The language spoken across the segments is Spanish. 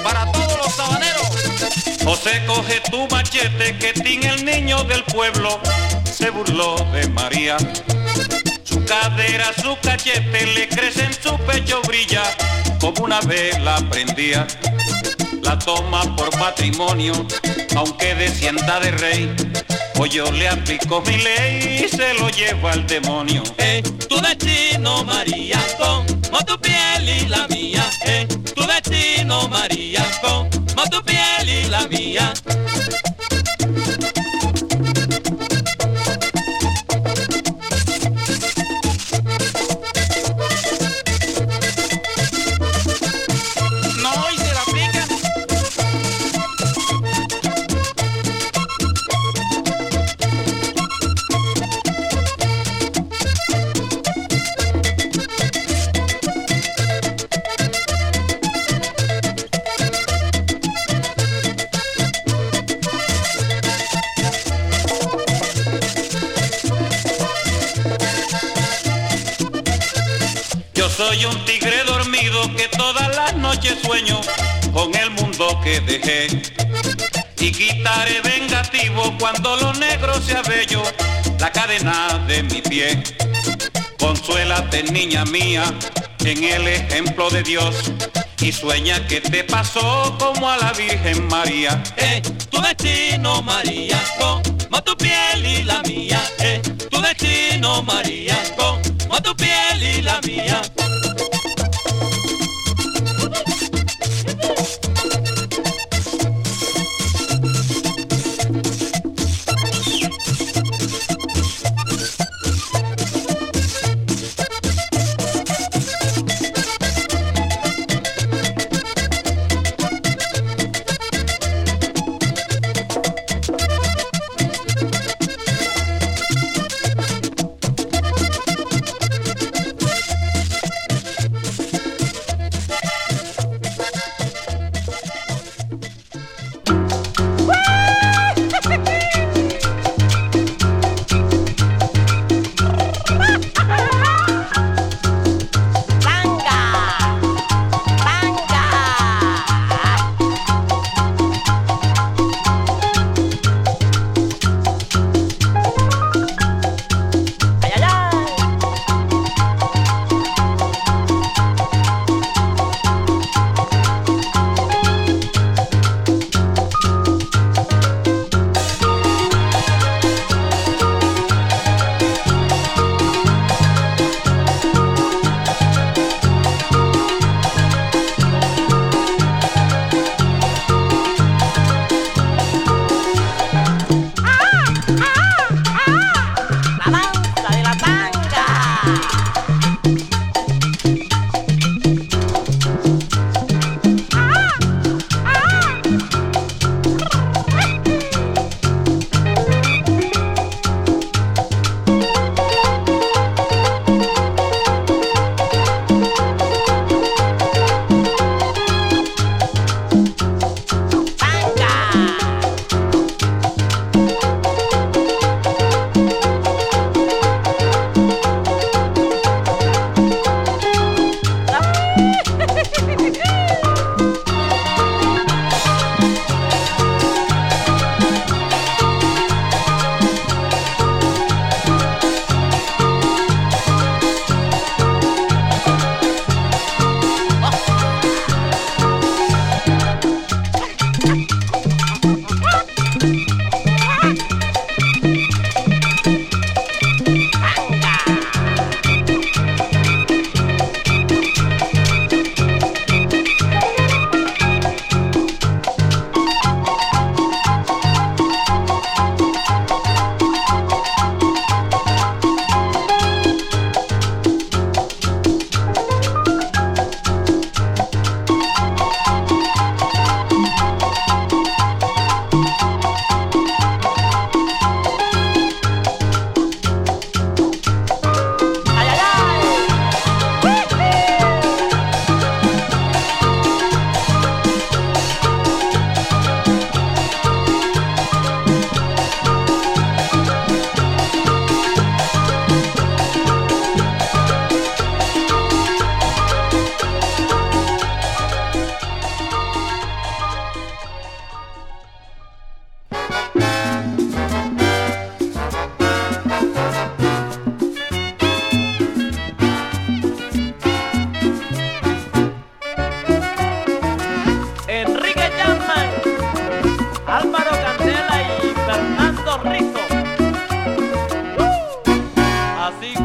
para todos los sabaneros. José, coge tu machete, que Tin, el niño del pueblo, se burló de María. Su cadera, su cachete, le crece en su pecho, brilla como una vela prendía. La toma por matrimonio, aunque descienda de rey, pues yo le aplico mi ley y se lo lleva al demonio. Tu destino, María, como tu piel y la mía. Tu destino, María, como tu piel y la mía. No, y se la aplican. Yo soy un tigre dormido que todas las noches sueño con el mundo que dejé, y quitaré vengativo cuando lo negro sea bello la cadena de mi pie. Consuélate, niña mía, en el ejemplo de Dios, y sueña que te pasó como a la Virgen María. Tu destino, María, como tu piel y la mía. Tu destino, María, como tu piel y la mía.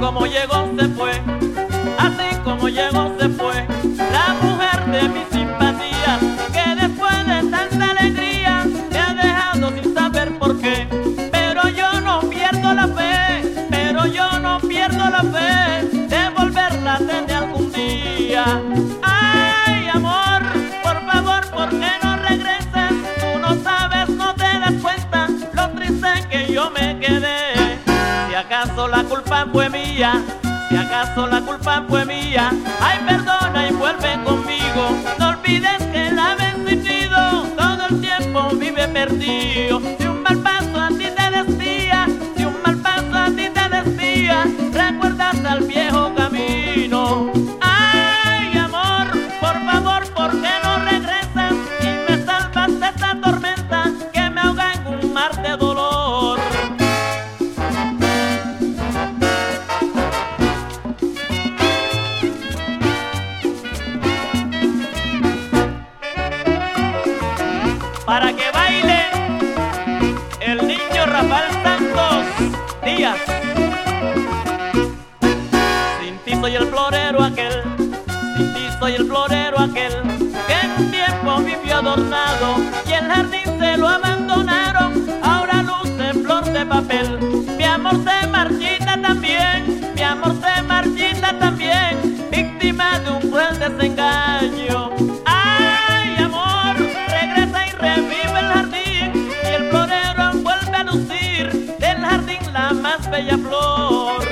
como llegó se fue, así como llegó se fue, la mujer de mi simpatía, que después de tanta alegría me ha dejado sin saber por qué. Pero yo no pierdo la fe, pero yo no pierdo la fe de volverla a tener algún día. Ay, amor, por favor, ¿por qué no regresas? Tú no sabes, no te das cuenta lo triste que yo me quedé. Si acaso la culpa fue mía, si acaso la culpa fue mía, ay, perdona y vuelve conmigo. No olvides que la vencido todo el tiempo vive perdido. Si un mal paso a ti te desvía, si un mal paso a ti te desvía, recuerdas al viejo camino. Ay, amor, por favor, ¿por qué no regresas y me salvas de esta tormenta que me ahoga en un mar de dolor? Para que baile el niño Rafael Santos Díaz. Sin ti soy el florero aquel, sin ti soy el florero aquel, que en un tiempo vivió adornado y el jardín se lo abandonaron, ahora luce flor de papel. Mi amor se marchita también, mi amor se marchita también, víctima de un cruel desengaño. Ay, amor, regresa y revive el jardín, y el florero vuelve a lucir del jardín la más bella flor.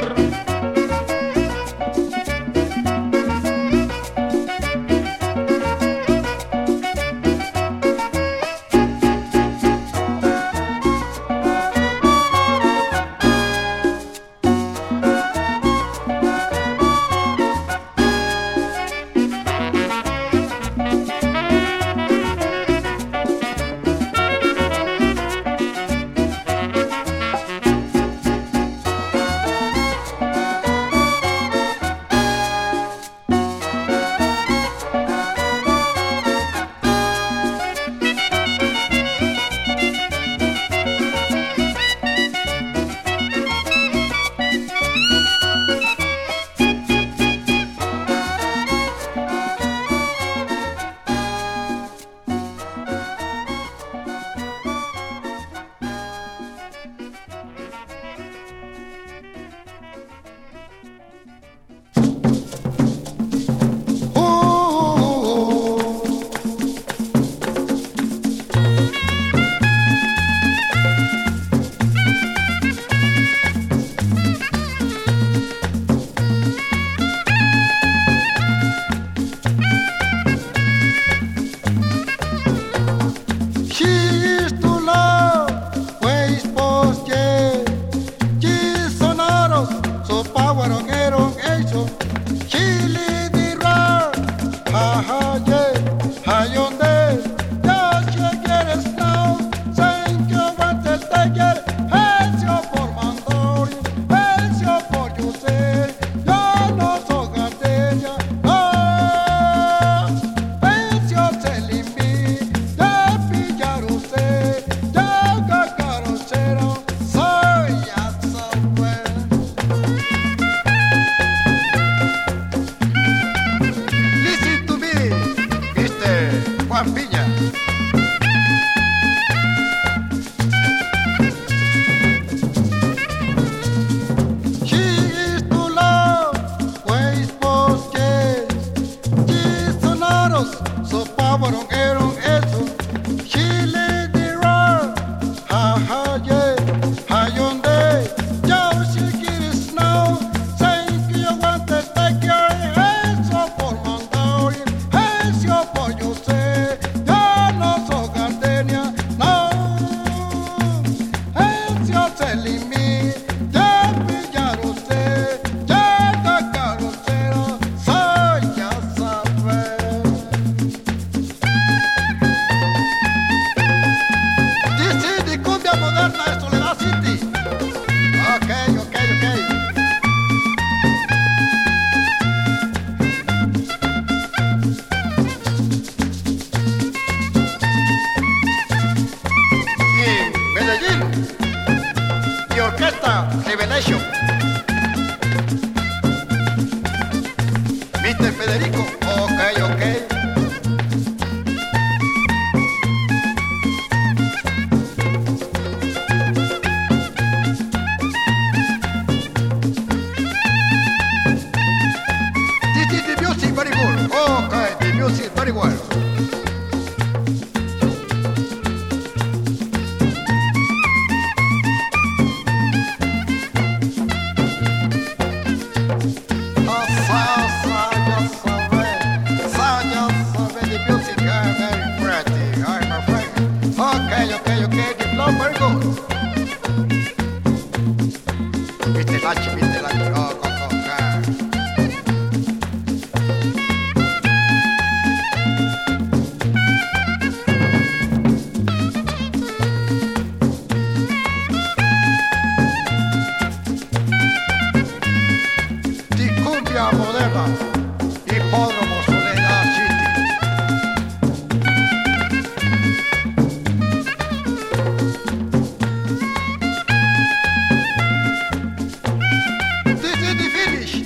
Orquesta Revelation. very pretty. I'm afraid. Okay. The flow very good. Viste la go. Moderna, Hipódromo Soledad City. This is the finish.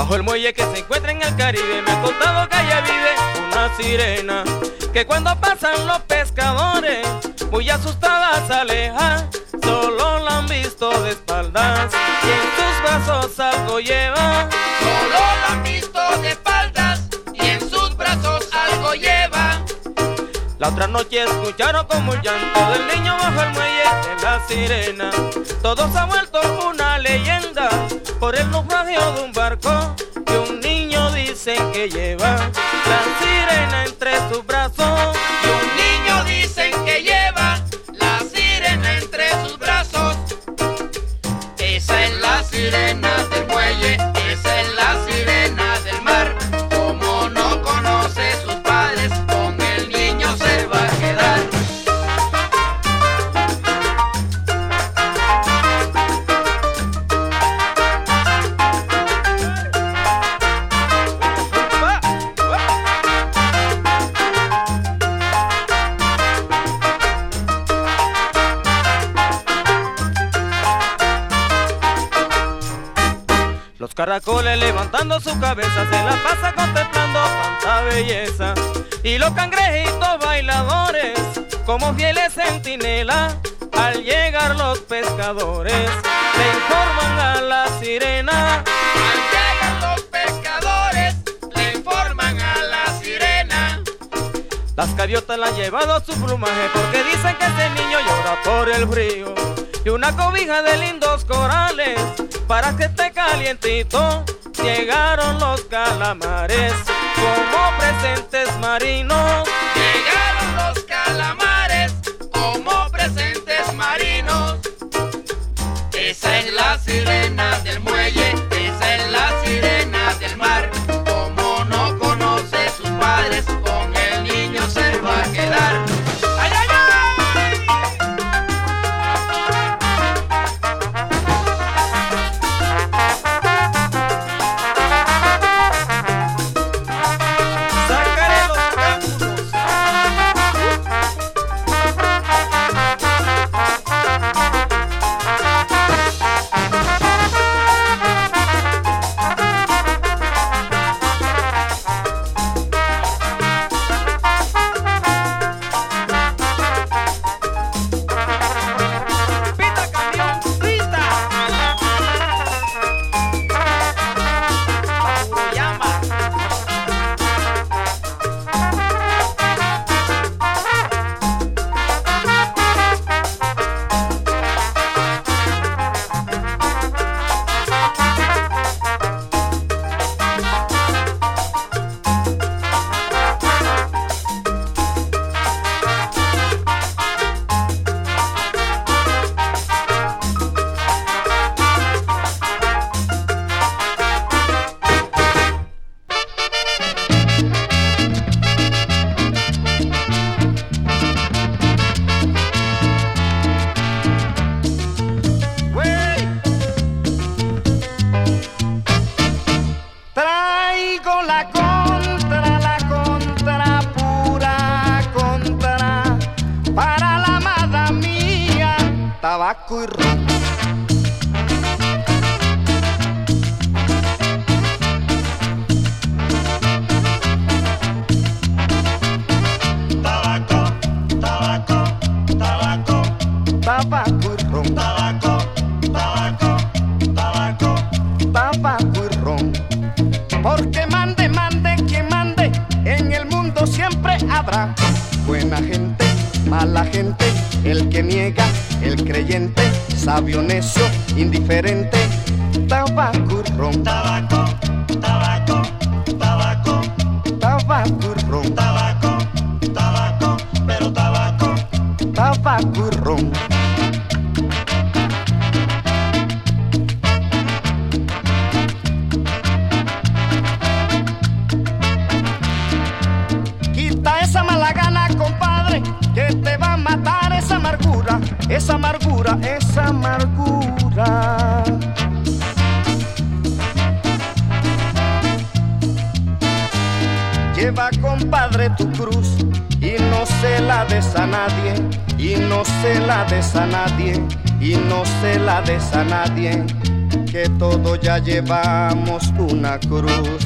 bajo el muelle que se encuentra en el Caribe, me ha contado que allá vive una sirena, que cuando pasan los pescadores, muy asustada se aleja, solo la han visto de espaldas y en sus brazos algo lleva. Solo la han visto de espaldas y en sus brazos algo lleva. La otra noche escucharon como el llanto del niño bajo el muelle de la sirena. Todo se ha vuelto una leyenda por el naufragio de un barco que un niño dicen que lleva la sirena entre sus brazos. Y un niño dicen que lleva la sirena entre sus brazos. Esa es la sirena del muelle, esa es la sirena del mar. Como no conoce sus padres, con el niño se va a quedar. Los caracoles levantando su cabeza se la pasa contemplando tanta belleza. Y los cangrejitos bailadores como fieles centinelas, al llegar los pescadores le informan a la sirena. Al llegar los pescadores le informan a la sirena. Las gaviotas le han llevado su plumaje porque dicen que ese niño llora por el frío. Y una cobija de lindos corales para que esté calientito. Llegaron los calamares como presentes marinos. Llegaron los calamares como presentes marinos. Esa es la sirena del muelle, esa es la sirena del mar. Como no conoce sus padres, con el niño se va a quedar. ¡Ay, ay, ay! Sácale los cálculos. Pita camión, pita. Puro llama. Traigo la contra, pura contra, para la amada mía, tabaco y ron. Tabaco, tabaco, tabaco, Tabaco y ron, tabaco, tabaco, tabaco. tabaco y ron. Porque mande, mande, quien mande, en el mundo siempre habrá buena gente, mala gente, el que niega, el creyente, sabio, necio, indiferente. Tabaco y ron, Tabaco, tabaco, tabaco, tabaco y ron, tabaco, tabaco, pero tabaco. tabaco y ron. Quita esa mala gana, compadre, que te va a matar esa amargura, esa amargura, esa amargura. Lleva, compadre, tu cruz y no se la des a nadie, y no se la des a nadie, y no se la des a nadie. que todos ya llevamos una cruz.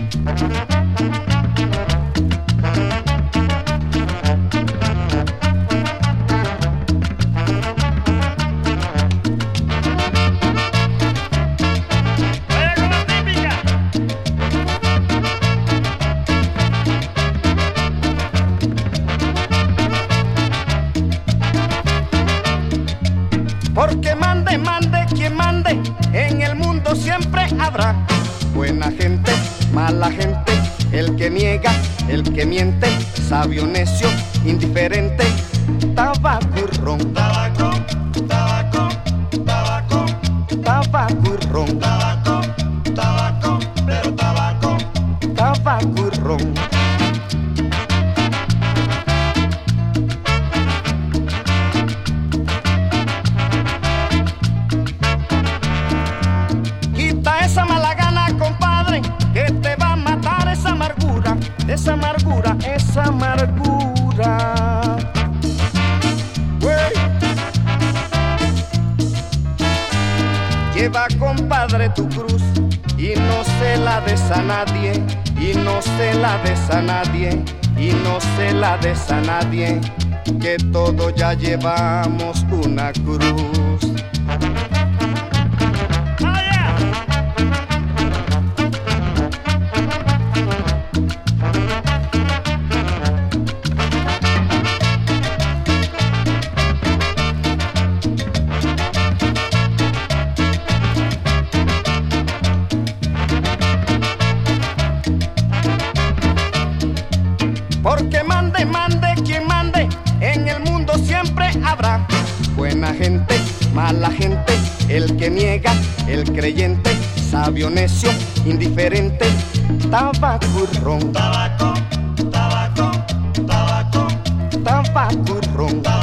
Porque mande, mande, quien mande, en el mundo siempre habrá buena gente, mala gente, el que niega, el que miente, sabio, necio, indiferente, tabaco y ron, tabaco, tabaco, tabaco, tabaco y ron, tabaco, tabaco, pero tabaco, tabaco y ron. Esa mala gana, compadre, que te va a matar esa amargura, esa amargura, esa amargura. Wey. Lleva, compadre, tu cruz y no se la des a nadie, y no se la des a nadie, y no se la des a nadie, que todos ya llevamos una cruz. Porque mande, mande, quien mande, en el mundo siempre habrá buena gente, mala gente, el que niega, el creyente, sabio, necio, indiferente, tabaco y ron, tabaco, tabaco, tabaco, tabaco y ron.